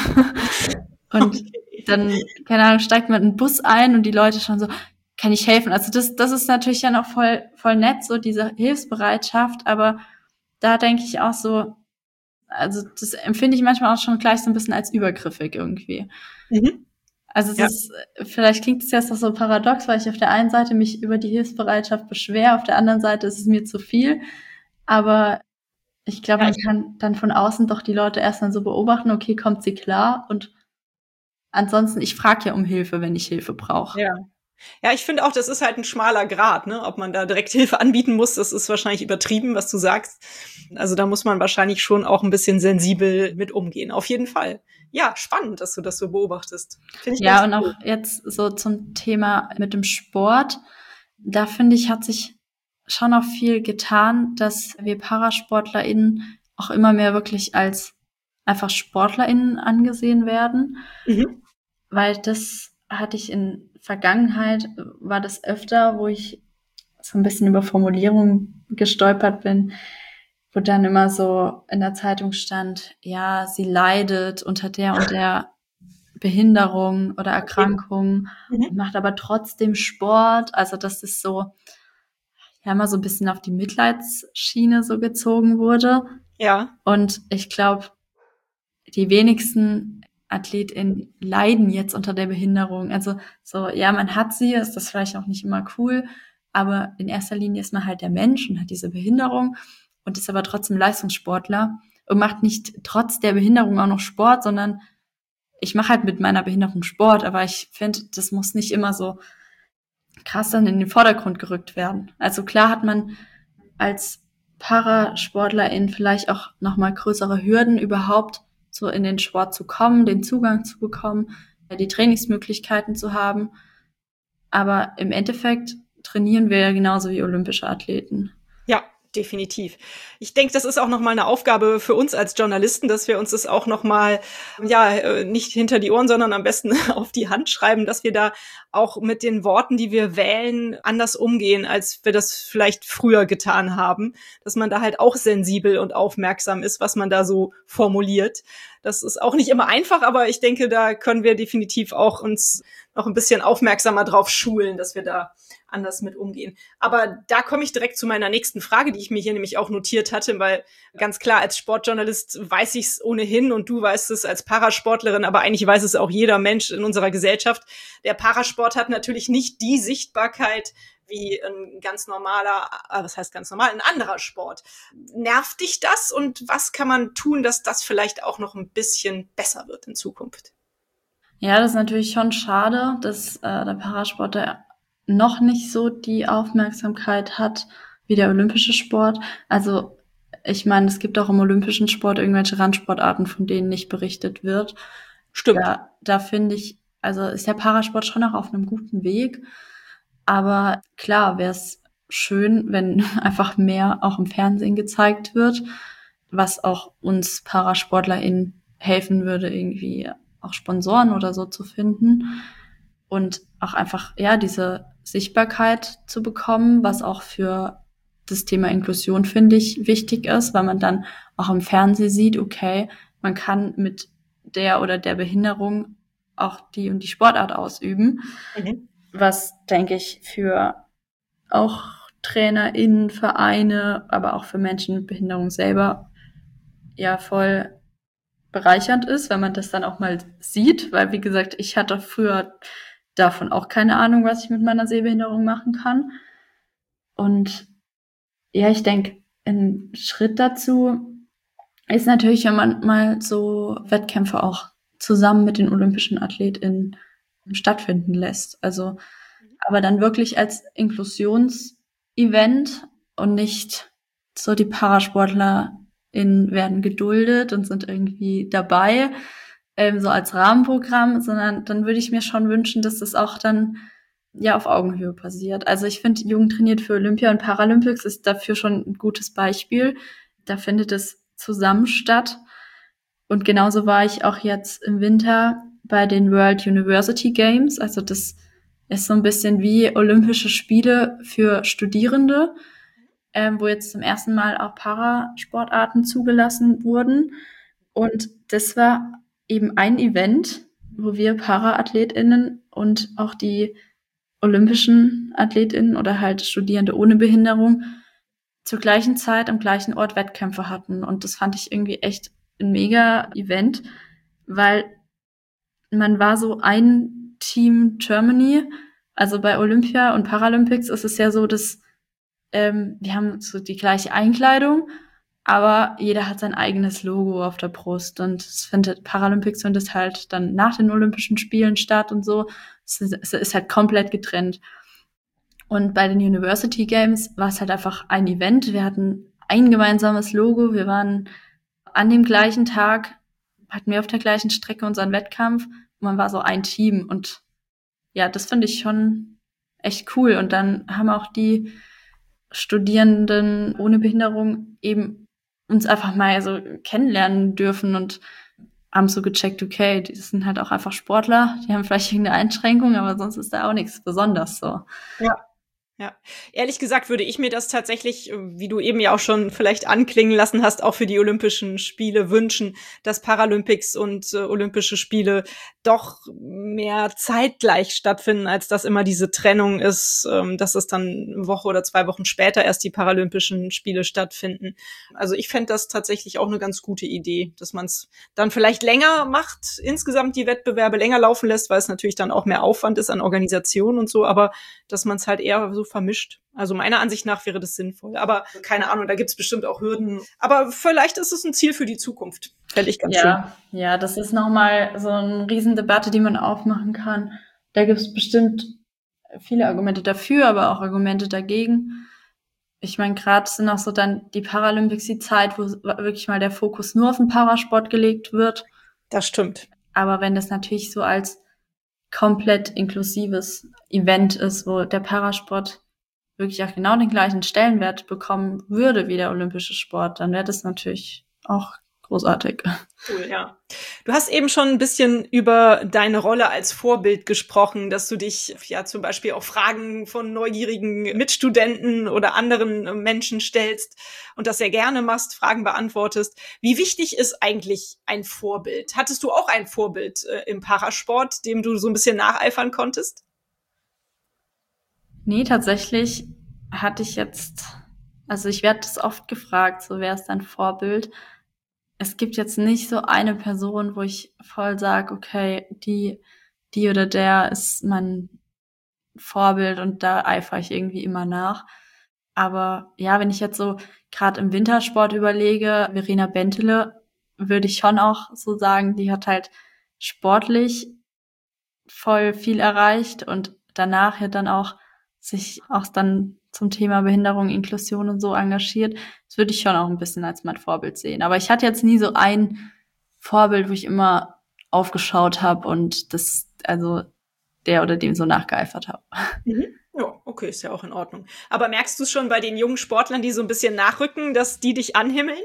Und dann, keine Ahnung, steigt man in den Bus ein und die Leute schon so, kann ich helfen? Also das ist natürlich ja noch voll nett, so diese Hilfsbereitschaft, aber da denke ich auch so, also das empfinde ich manchmal auch schon gleich so ein bisschen als übergriffig irgendwie. Mhm. Also es ist, vielleicht klingt es jetzt auch so paradox, weil ich auf der einen Seite mich über die Hilfsbereitschaft beschwere, auf der anderen Seite ist es mir zu viel. Aber ich glaube, man kann dann von außen doch die Leute erstmal so beobachten, okay, kommt sie klar? Und ansonsten, ich frage ja um Hilfe, wenn ich Hilfe brauche. Ja. Ja, ich finde auch, das ist halt ein schmaler Grat, ne? Ob man da direkt Hilfe anbieten muss, das ist wahrscheinlich übertrieben, was du sagst. Also da muss man wahrscheinlich schon auch ein bisschen sensibel mit umgehen. Auf jeden Fall. Ja, spannend, dass du das so beobachtest. Finde ich Ja, ganz und cool. auch jetzt so zum Thema mit dem Sport. Da finde ich, hat sich schon auch viel getan, dass wir ParasportlerInnen auch immer mehr wirklich als einfach SportlerInnen angesehen werden. Mhm. Weil das hatte ich in Vergangenheit, war das öfter, wo ich so ein bisschen über Formulierungen gestolpert bin, wo dann immer so in der Zeitung stand, ja, sie leidet unter der und der Behinderung oder Erkrankung und Mhm. macht aber trotzdem Sport. Also das ist so, ja, immer so ein bisschen auf die Mitleidsschiene so gezogen wurde. Ja. Und ich glaube, die wenigsten AthletInnen leiden jetzt unter der Behinderung. Also so, ja, man hat sie, ist das vielleicht auch nicht immer cool, aber in erster Linie ist man halt der Mensch und hat diese Behinderung und ist aber trotzdem Leistungssportler und macht nicht trotz der Behinderung auch noch Sport, sondern ich mache halt mit meiner Behinderung Sport, aber ich finde, das muss nicht immer so krass dann in den Vordergrund gerückt werden. Also klar hat man als Parasportlerin vielleicht auch nochmal größere Hürden überhaupt so in den Sport zu kommen, den Zugang zu bekommen, die Trainingsmöglichkeiten zu haben. Aber im Endeffekt trainieren wir ja genauso wie olympische Athleten. Ja, definitiv. Ich denke, das ist auch noch mal eine Aufgabe für uns als Journalisten, dass wir uns das auch noch mal, nicht hinter die Ohren, sondern am besten auf die Hand schreiben, dass wir da auch mit den Worten, die wir wählen, anders umgehen, als wir das vielleicht früher getan haben. Dass man da halt auch sensibel und aufmerksam ist, was man da so formuliert. Das ist auch nicht immer einfach, aber ich denke, da können wir definitiv auch uns noch ein bisschen aufmerksamer drauf schulen, dass wir da anders mit umgehen. Aber da komme ich direkt zu meiner nächsten Frage, die ich mir hier nämlich auch notiert hatte, weil ganz klar, als Sportjournalist weiß ich es ohnehin und du weißt es als Parasportlerin, aber eigentlich weiß es auch jeder Mensch in unserer Gesellschaft. Der Parasport hat natürlich nicht die Sichtbarkeit wie ein ganz normaler, was heißt ganz normal, ein anderer Sport. Nervt dich das und was kann man tun, dass das vielleicht auch noch ein bisschen besser wird in Zukunft? Ja, das ist natürlich schon schade, dass der Parasport da noch nicht so die Aufmerksamkeit hat wie der olympische Sport. Also ich meine, es gibt auch im olympischen Sport irgendwelche Randsportarten, von denen nicht berichtet wird. Stimmt. Da finde ich, also ist der Parasport schon auch auf einem guten Weg. Aber klar wäre es schön, wenn einfach mehr auch im Fernsehen gezeigt wird, was auch uns ParasportlerInnen helfen würde, irgendwie auch Sponsoren oder so zu finden und auch einfach, ja, diese Sichtbarkeit zu bekommen, was auch für das Thema Inklusion, finde ich, wichtig ist, weil man dann auch im Fernsehen sieht, okay, man kann mit der oder der Behinderung auch die und die Sportart ausüben, was, denke ich, für auch TrainerInnen, Vereine, aber auch für Menschen mit Behinderung selber ja voll bereichernd ist, wenn man das dann auch mal sieht, weil wie gesagt, ich hatte früher davon auch keine Ahnung, was ich mit meiner Sehbehinderung machen kann. Und ja, ich denke, ein Schritt dazu ist natürlich, wenn man mal so Wettkämpfe auch zusammen mit den olympischen AthletInnen stattfinden lässt. Also, aber dann wirklich als Inklusionsevent und nicht so die ParasportlerInnen werden geduldet und sind irgendwie dabei, so als Rahmenprogramm, sondern dann würde ich mir schon wünschen, dass das auch dann ja auf Augenhöhe passiert. Also ich finde, Jugend trainiert für Olympia und Paralympics ist dafür schon ein gutes Beispiel. Da findet es zusammen statt. Und genauso war ich auch jetzt im Winter bei den World University Games. Also das ist so ein bisschen wie Olympische Spiele für Studierende, wo jetzt zum ersten Mal auch Parasportarten zugelassen wurden. Und das war eben ein Event, wo wir ParaathletInnen und auch die olympischen AthletInnen oder halt Studierende ohne Behinderung zur gleichen Zeit am gleichen Ort Wettkämpfe hatten. Und das fand ich irgendwie echt ein mega Event, weil man war so ein Team Germany. Also bei Olympia und Paralympics ist es ja so, dass wir haben so die gleiche Einkleidung, aber jeder hat sein eigenes Logo auf der Brust. Und Paralympics findet halt dann nach den Olympischen Spielen statt und so. Es ist halt komplett getrennt. Und bei den University Games war es halt einfach ein Event. Wir hatten ein gemeinsames Logo. Wir waren an dem gleichen Tag, hatten wir auf der gleichen Strecke unseren Wettkampf. Und man war so ein Team. Und ja, das finde ich schon echt cool. Und dann haben auch die Studierenden ohne Behinderung eben uns einfach mal so kennenlernen dürfen und haben so gecheckt, okay, die sind halt auch einfach Sportler, die haben vielleicht irgendeine Einschränkung, aber sonst ist da auch nichts Besonderes so. Ja. Ja, ehrlich gesagt würde ich mir das tatsächlich, wie du eben ja auch schon vielleicht anklingen lassen hast, auch für die Olympischen Spiele wünschen, dass Paralympics und Olympische Spiele doch mehr zeitgleich stattfinden, als dass immer diese Trennung ist, dass es dann eine Woche oder 2 Wochen später erst die Paralympischen Spiele stattfinden. Also ich fände das tatsächlich auch eine ganz gute Idee, dass man es dann vielleicht länger macht, insgesamt die Wettbewerbe länger laufen lässt, weil es natürlich dann auch mehr Aufwand ist an Organisation und so, aber dass man es halt eher so vermischt. Also meiner Ansicht nach wäre das sinnvoll. Aber keine Ahnung, da gibt's bestimmt auch Hürden. Aber vielleicht ist es ein Ziel für die Zukunft. Fände ich ganz schön. Ja, das ist nochmal so eine Riesendebatte, die man aufmachen kann. Da gibt's bestimmt viele Argumente dafür, aber auch Argumente dagegen. Ich meine, gerade sind auch so dann die Paralympics die Zeit, wo wirklich mal der Fokus nur auf den Parasport gelegt wird. Das stimmt. Aber wenn das natürlich so als komplett inklusives Event ist, wo der Parasport wirklich auch genau den gleichen Stellenwert bekommen würde wie der olympische Sport, dann wäre das natürlich auch großartig. Cool, ja. Du hast eben schon ein bisschen über deine Rolle als Vorbild gesprochen, dass du dich ja zum Beispiel auch Fragen von neugierigen Mitstudenten oder anderen Menschen stellst und das sehr gerne machst, Fragen beantwortest. Wie wichtig ist eigentlich ein Vorbild? Hattest du auch ein Vorbild im Parasport, dem du so ein bisschen nacheifern konntest? Nee, tatsächlich hatte ich jetzt, also ich werde das oft gefragt, so wer ist dein Vorbild? Es gibt jetzt nicht so eine Person, wo ich voll sage, okay, die oder der ist mein Vorbild und da eifere ich irgendwie immer nach. Aber ja, wenn ich jetzt so gerade im Wintersport überlege, Verena Bentele, würde ich schon auch so sagen, die hat halt sportlich voll viel erreicht und danach ja dann auch sich auch dann zum Thema Behinderung, Inklusion und so engagiert. Das würde ich schon auch ein bisschen als mein Vorbild sehen. Aber ich hatte jetzt nie so ein Vorbild, wo ich immer aufgeschaut habe und das, also der oder dem so nachgeeifert habe. Mhm. Ja, okay, ist ja auch in Ordnung. Aber merkst du es schon bei den jungen Sportlern, die so ein bisschen nachrücken, dass die dich anhimmeln?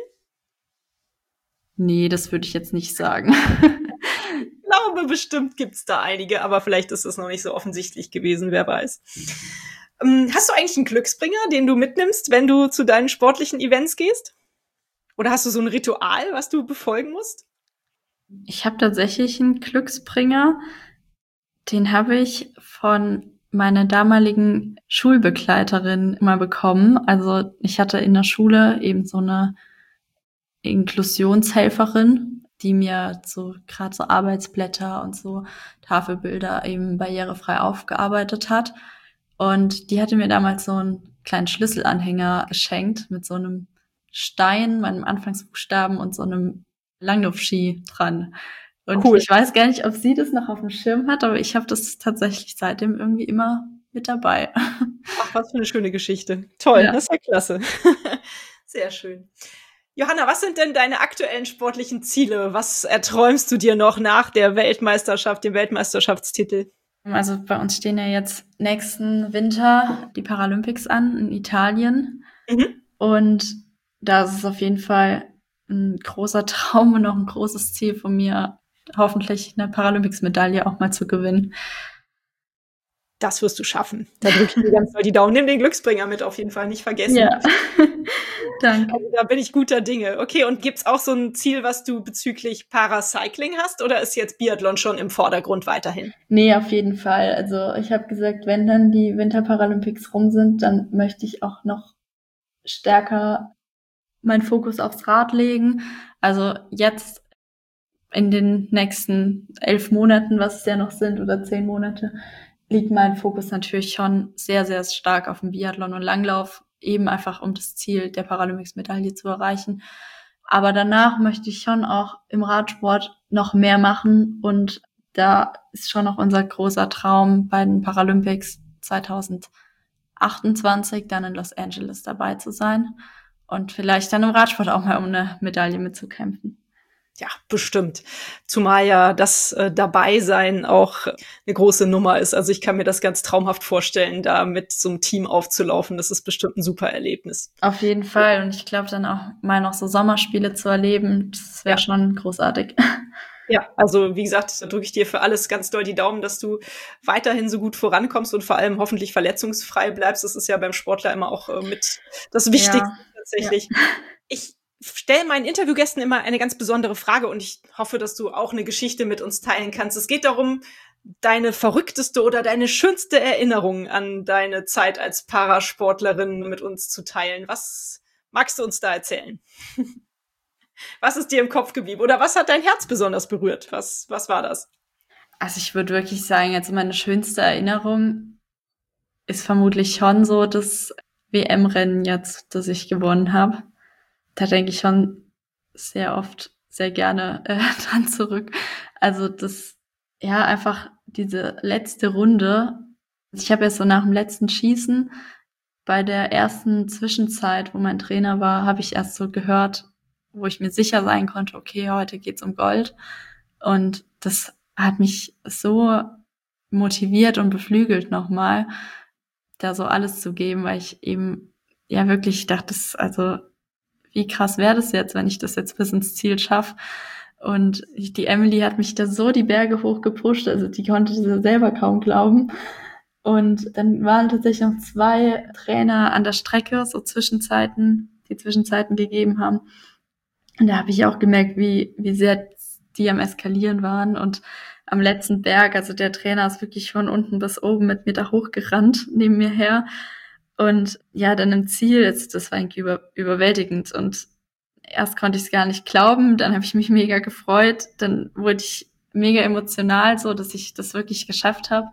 Nee, das würde ich jetzt nicht sagen. Ich glaube, bestimmt gibt's da einige, aber vielleicht ist es noch nicht so offensichtlich gewesen, wer weiß. Hast du eigentlich einen Glücksbringer, den du mitnimmst, wenn du zu deinen sportlichen Events gehst? Oder hast du so ein Ritual, was du befolgen musst? Ich habe tatsächlich einen Glücksbringer. Den habe ich von meiner damaligen Schulbegleiterin immer bekommen. Also ich hatte in der Schule eben so eine Inklusionshelferin, die mir so gerade so Arbeitsblätter und so Tafelbilder eben barrierefrei aufgearbeitet hat. Und die hatte mir damals so einen kleinen Schlüsselanhänger geschenkt mit so einem Stein, meinem Anfangsbuchstaben und so einem Langlaufski dran. Und Cool. ich weiß gar nicht, ob sie das noch auf dem Schirm hat, aber ich habe das tatsächlich seitdem irgendwie immer mit dabei. Ach, was für eine schöne Geschichte. Toll, Ja. das ist ja klasse. Sehr schön. Johanna, was sind denn deine aktuellen sportlichen Ziele? Was erträumst du dir noch nach der Weltmeisterschaft, dem Weltmeisterschaftstitel? Also bei uns stehen ja jetzt nächsten Winter die Paralympics an in Italien. Mhm. Und da ist es auf jeden Fall ein großer Traum und auch ein großes Ziel von mir, hoffentlich eine Paralympics-Medaille auch mal zu gewinnen. Das wirst du schaffen. Da drücke ich dir ganz doll die Daumen. Nimm den Glücksbringer mit, auf jeden Fall nicht vergessen. Ja, danke. Also da bin ich guter Dinge. Okay, und gibt's auch so ein Ziel, was du bezüglich Paracycling hast, oder ist jetzt Biathlon schon im Vordergrund weiterhin? Nee, auf jeden Fall. Also ich habe gesagt, wenn dann die Winterparalympics rum sind, dann möchte ich auch noch stärker meinen Fokus aufs Rad legen. Also jetzt in den nächsten 11 Monaten, was es ja noch sind, oder 10 Monate, liegt mein Fokus natürlich schon sehr, sehr stark auf dem Biathlon und Langlauf, eben einfach um das Ziel der Paralympics-Medaille zu erreichen. Aber danach möchte ich schon auch im Radsport noch mehr machen und da ist schon noch unser großer Traum, bei den Paralympics 2028 dann in Los Angeles dabei zu sein und vielleicht dann im Radsport auch mal um eine Medaille mitzukämpfen. Ja, bestimmt. Zumal ja das Dabeisein auch eine große Nummer ist. Also ich kann mir das ganz traumhaft vorstellen, da mit so einem Team aufzulaufen. Das ist bestimmt ein super Erlebnis. Auf jeden Fall. Und ich glaube, dann auch mal noch so Sommerspiele zu erleben, das wäre Ja. schon großartig. Ja, also wie gesagt, da drücke ich dir für alles ganz doll die Daumen, dass du weiterhin so gut vorankommst und vor allem hoffentlich verletzungsfrei bleibst. Das ist ja beim Sportler immer auch mit das Wichtigste Ja, ja. tatsächlich. Ich stelle meinen Interviewgästen immer eine ganz besondere Frage und ich hoffe, dass du auch eine Geschichte mit uns teilen kannst. Es geht darum, deine verrückteste oder deine schönste Erinnerung an deine Zeit als Parasportlerin mit uns zu teilen. Was magst du uns da erzählen? Was ist dir im Kopf geblieben? Oder was hat dein Herz besonders berührt? Was war das? Also ich würde wirklich sagen, jetzt meine schönste Erinnerung ist vermutlich schon so das WM-Rennen jetzt, das ich gewonnen habe. Da denke ich schon sehr oft, sehr gerne dran zurück. Also das, ja, einfach diese letzte Runde. Ich habe ja so nach dem letzten Schießen bei der ersten Zwischenzeit, wo mein Trainer war, habe ich erst so gehört, wo ich mir sicher sein konnte, okay, heute geht's um Gold. Und das hat mich so motiviert und beflügelt nochmal, da so alles zu geben, weil ich eben ja wirklich dachte, also wie krass wäre das jetzt, wenn ich das jetzt bis ins Ziel schaffe. Und die Emily hat mich da so die Berge hoch gepusht, also die konnte das selber kaum glauben. Und dann waren tatsächlich noch 2 Trainer an der Strecke, so Zwischenzeiten, die Zwischenzeiten gegeben haben. Und da habe ich auch gemerkt, wie sehr die am Eskalieren waren. Und am letzten Berg. Also der Trainer ist wirklich von unten bis oben mit mir da hochgerannt, neben mir her. Und ja, dann im Ziel, das war irgendwie überwältigend. Und erst konnte ich es gar nicht glauben, dann habe ich mich mega gefreut, dann wurde ich mega emotional, so dass ich das wirklich geschafft habe.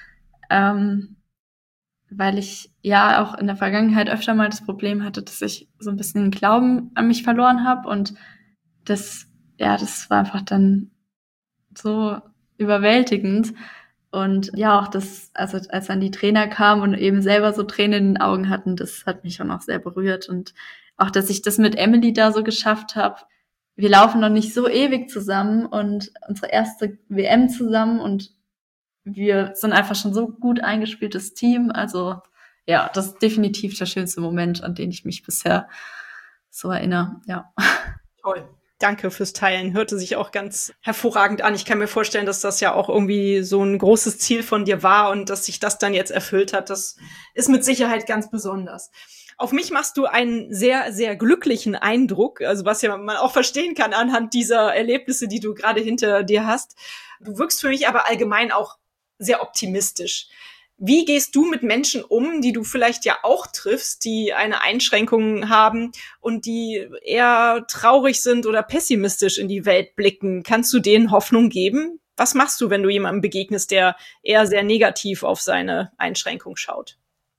Weil ich ja auch in der Vergangenheit öfter mal das Problem hatte, dass ich so ein bisschen den Glauben an mich verloren habe. Und das war einfach dann so überwältigend. Und ja, auch das, also als dann die Trainer kamen und eben selber so Tränen in den Augen hatten, das hat mich schon auch sehr berührt. Und auch, dass ich das mit Emily da so geschafft habe. Wir laufen noch nicht so ewig zusammen und unsere erste WM zusammen und wir sind einfach schon so gut eingespieltes Team. Also ja, das ist definitiv der schönste Moment, an den ich mich bisher so erinnere. Ja. Toll. Danke fürs Teilen. Hörte sich auch ganz hervorragend an. Ich kann mir vorstellen, dass das ja auch irgendwie so ein großes Ziel von dir war und dass sich das dann jetzt erfüllt hat. Das ist mit Sicherheit ganz besonders. Auf mich machst du einen sehr, sehr glücklichen Eindruck, also was ja man auch verstehen kann anhand dieser Erlebnisse, die du gerade hinter dir hast. Du wirkst für mich aber allgemein auch sehr optimistisch. Wie gehst du mit Menschen um, die du vielleicht ja auch triffst, die eine Einschränkung haben und die eher traurig sind oder pessimistisch in die Welt blicken? Kannst du denen Hoffnung geben? Was machst du, wenn du jemandem begegnest, der eher sehr negativ auf seine Einschränkung schaut?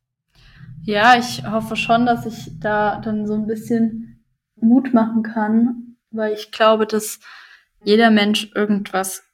Ja, ich hoffe schon, dass ich da dann so ein bisschen Mut machen kann, weil ich glaube, dass jeder Mensch irgendwas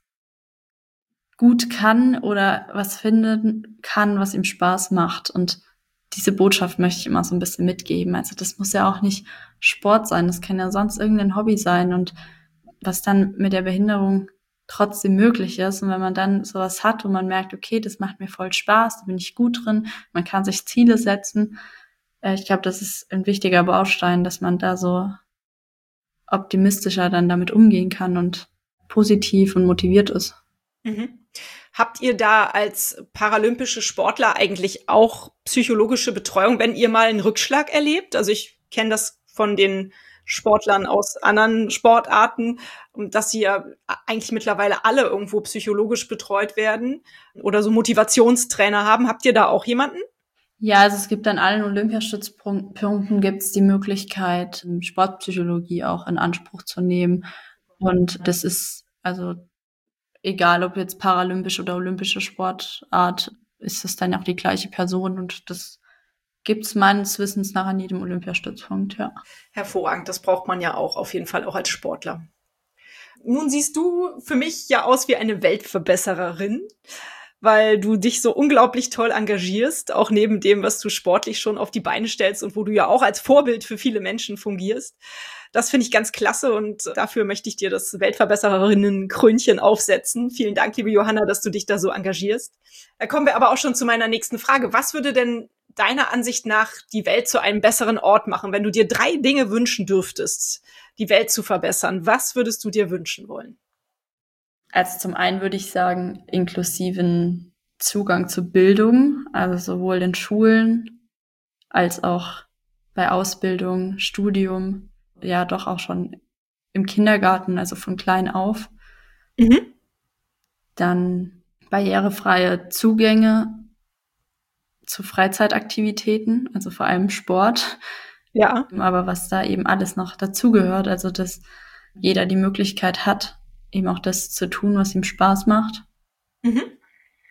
gut kann oder was finden kann, was ihm Spaß macht. Und diese Botschaft möchte ich immer so ein bisschen mitgeben. Also das muss ja auch nicht Sport sein, das kann ja sonst irgendein Hobby sein. Und was dann mit der Behinderung trotzdem möglich ist. Und wenn man dann sowas hat und man merkt, okay, das macht mir voll Spaß, da bin ich gut drin, man kann sich Ziele setzen. Ich glaube, das ist ein wichtiger Baustein, dass man da so optimistischer dann damit umgehen kann und positiv und motiviert ist. Mhm. Habt ihr da als paralympische Sportler eigentlich auch psychologische Betreuung, wenn ihr mal einen Rückschlag erlebt? Also ich kenne das von den Sportlern aus anderen Sportarten, dass sie ja eigentlich mittlerweile alle irgendwo psychologisch betreut werden oder so Motivationstrainer haben. Habt ihr da auch jemanden? Ja, also es gibt an allen Olympiastützpunkten gibt's die Möglichkeit, Sportpsychologie auch in Anspruch zu nehmen. Und das ist also egal, ob jetzt paralympische oder olympische Sportart, ist es dann auch die gleiche Person und das gibt's meines Wissens nach an jedem Olympiastützpunkt, ja. Hervorragend, das braucht man ja auch auf jeden Fall auch als Sportler. Nun siehst du für mich ja aus wie eine Weltverbessererin, weil du dich so unglaublich toll engagierst, auch neben dem, was du sportlich schon auf die Beine stellst und wo du ja auch als Vorbild für viele Menschen fungierst. Das finde ich ganz klasse und dafür möchte ich dir das Weltverbessererinnen-Krönchen aufsetzen. Vielen Dank, liebe Johanna, dass du dich da so engagierst. Da kommen wir aber auch schon zu meiner nächsten Frage. Was würde denn deiner Ansicht nach die Welt zu einem besseren Ort machen, wenn du dir 3 Dinge wünschen dürftest, die Welt zu verbessern? Was würdest du dir wünschen wollen? Also zum einen würde ich sagen, inklusiven Zugang zu Bildung, also sowohl in Schulen als auch bei Ausbildung, Studium, ja doch auch schon im Kindergarten, also von klein auf. Mhm. Dann barrierefreie Zugänge zu Freizeitaktivitäten, also vor allem Sport. Ja. Aber was da eben alles noch dazugehört, also dass jeder die Möglichkeit hat, eben auch das zu tun, was ihm Spaß macht. Mhm.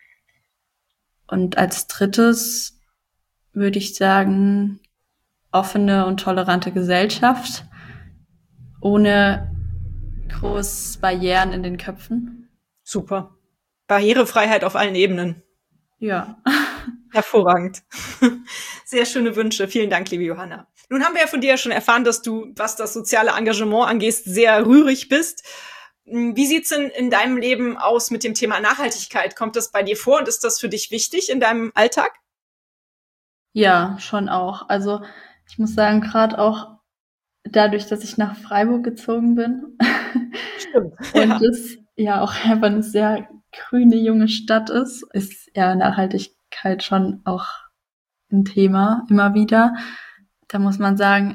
Und als drittes würde ich sagen, offene und tolerante Gesellschaft ohne groß Barrieren in den Köpfen. Super. Barrierefreiheit auf allen Ebenen. Ja. Hervorragend. Sehr schöne Wünsche. Vielen Dank, liebe Johanna. Nun haben wir ja von dir ja schon erfahren, dass du, was das soziale Engagement angeht, sehr rührig bist. Wie sieht's denn in deinem Leben aus mit dem Thema Nachhaltigkeit? Kommt das bei dir vor und ist das für dich wichtig in deinem Alltag? Ja, schon auch. Also ich muss sagen, gerade auch dadurch, dass ich nach Freiburg gezogen bin Stimmt. und Ja. es ja auch einfach eine sehr grüne, junge Stadt ist ja Nachhaltigkeit schon auch ein Thema immer wieder. Da muss man sagen,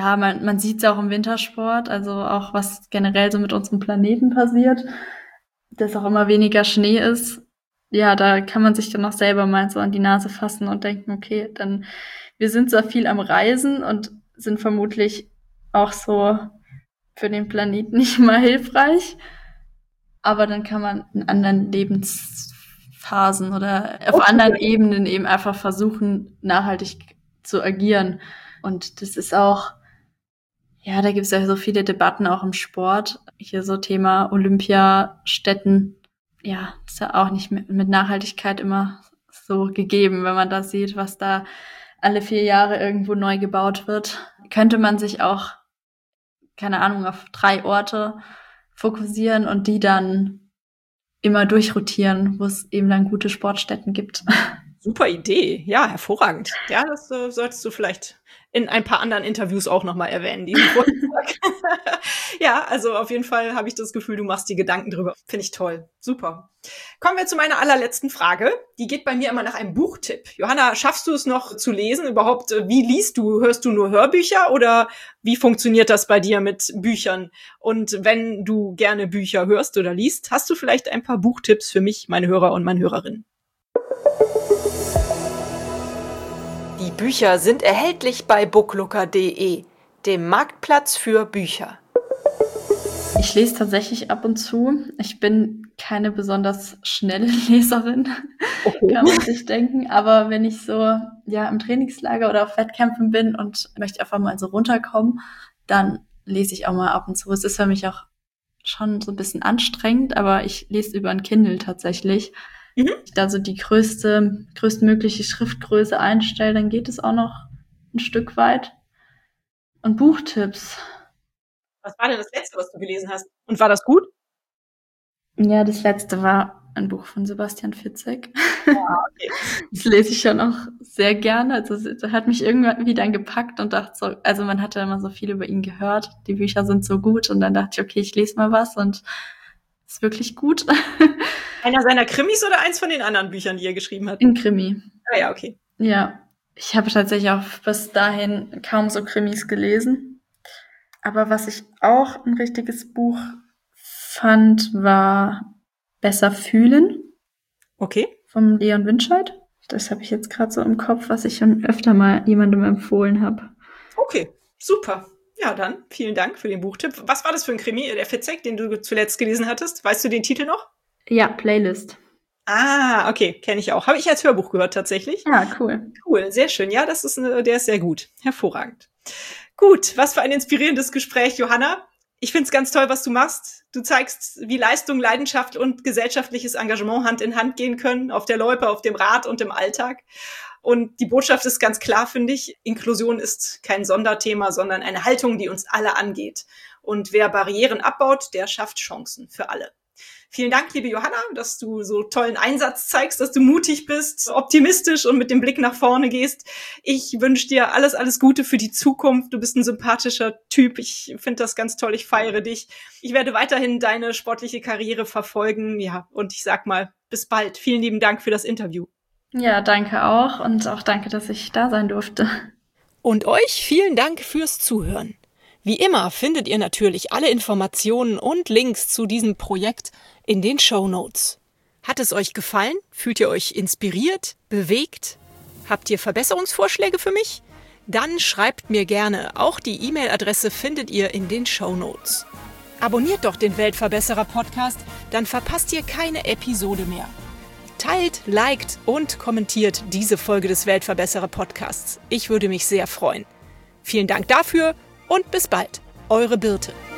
man sieht es auch im Wintersport, also auch was generell so mit unserem Planeten passiert. dass auch immer weniger Schnee ist. Ja, da kann man sich dann auch selber mal so an die Nase fassen und denken, okay, dann, wir sind zwar viel am Reisen und sind vermutlich auch so für den Planeten nicht immer hilfreich, aber dann kann man in anderen Lebensphasen oder auf anderen Ebenen eben einfach versuchen, nachhaltig zu agieren. Und das ist auch, ja, da gibt es ja so viele Debatten auch im Sport. Hier so Thema Olympiastätten. Ja, ist ja auch nicht mit Nachhaltigkeit immer so gegeben, wenn man da sieht, was da alle 4 Jahre irgendwo neu gebaut wird. Könnte man sich auch, keine Ahnung, auf 3 Orte fokussieren und die dann immer durchrotieren, wo es eben dann gute Sportstätten gibt. Super Idee. Ja, hervorragend. Ja, das solltest du vielleicht in ein paar anderen Interviews auch nochmal erwähnen, diesen Vorschlag. Ja, also auf jeden Fall habe ich das Gefühl, du machst dir Gedanken drüber. Finde ich toll. Super. Kommen wir zu meiner allerletzten Frage. Die geht bei mir immer nach einem Buchtipp. Johanna, schaffst du es noch zu lesen? Überhaupt, wie liest du? Hörst du nur Hörbücher oder wie funktioniert das bei dir mit Büchern? Und wenn du gerne Bücher hörst oder liest, hast du vielleicht ein paar Buchtipps für mich, meine Hörer und meine Hörerinnen? Die Bücher sind erhältlich bei booklooker.de, dem Marktplatz für Bücher. Ich lese tatsächlich ab und zu. Ich bin keine besonders schnelle Leserin, kann man sich denken. Aber wenn ich so im Trainingslager oder auf Wettkämpfen bin und möchte einfach mal so runterkommen, dann lese ich auch mal ab und zu. Es ist für mich auch schon so ein bisschen anstrengend, aber ich lese über ein Kindle tatsächlich. Ich da so die größtmögliche Schriftgröße einstelle, dann geht es auch noch ein Stück weit. Und Buchtipps. Was war denn das letzte, was du gelesen hast? Und war das gut? Ja, das letzte war ein Buch von Sebastian Fitzek. Ja, okay. Das lese ich schon auch sehr gerne. Also das hat mich irgendwie dann gepackt und dachte so, also man hatte immer so viel über ihn gehört. Die Bücher sind so gut und dann dachte ich, okay, ich lese mal was und es ist wirklich gut. Einer seiner Krimis oder eins von den anderen Büchern, die er geschrieben hat? Ein Krimi. Ah ja, okay. Ja, ich habe tatsächlich auch bis dahin kaum so Krimis gelesen. Aber was ich auch ein richtiges Buch fand, war Besser fühlen. Okay. Vom Leon Winscheid. Das habe ich jetzt gerade so im Kopf, was ich schon öfter mal jemandem empfohlen habe. Okay, super. Ja, dann vielen Dank für den Buchtipp. Was war das für ein Krimi, der Fitzek, den du zuletzt gelesen hattest? Weißt du den Titel noch? Ja, Playlist. Ah, okay, kenne ich auch. Habe ich als Hörbuch gehört tatsächlich. Ja, cool. Cool, sehr schön. Ja, der ist sehr gut. Hervorragend. Gut, was für ein inspirierendes Gespräch, Johanna. Ich finde es ganz toll, was du machst. Du zeigst, wie Leistung, Leidenschaft und gesellschaftliches Engagement Hand in Hand gehen können, auf der Loipe, auf dem Rad und im Alltag. Und die Botschaft ist ganz klar, finde ich. Inklusion ist kein Sonderthema, sondern eine Haltung, die uns alle angeht. Und wer Barrieren abbaut, der schafft Chancen für alle. Vielen Dank, liebe Johanna, dass du so tollen Einsatz zeigst, dass du mutig bist, optimistisch und mit dem Blick nach vorne gehst. Ich wünsche dir alles, alles Gute für die Zukunft. Du bist ein sympathischer Typ. Ich finde das ganz toll. Ich feiere dich. Ich werde weiterhin deine sportliche Karriere verfolgen. Ja, und ich sag mal, bis bald. Vielen lieben Dank für das Interview. Ja, danke auch und auch danke, dass ich da sein durfte. Und euch vielen Dank fürs Zuhören. Wie immer findet ihr natürlich alle Informationen und Links zu diesem Projekt in den Shownotes. Hat es euch gefallen? Fühlt ihr euch inspiriert, bewegt? Habt ihr Verbesserungsvorschläge für mich? Dann schreibt mir gerne. Auch die E-Mail-Adresse findet ihr in den Shownotes. Abonniert doch den Weltverbesserer-Podcast, dann verpasst ihr keine Episode mehr. Teilt, liked und kommentiert diese Folge des Weltverbesserer-Podcasts. Ich würde mich sehr freuen. Vielen Dank dafür und bis bald. Eure Birte.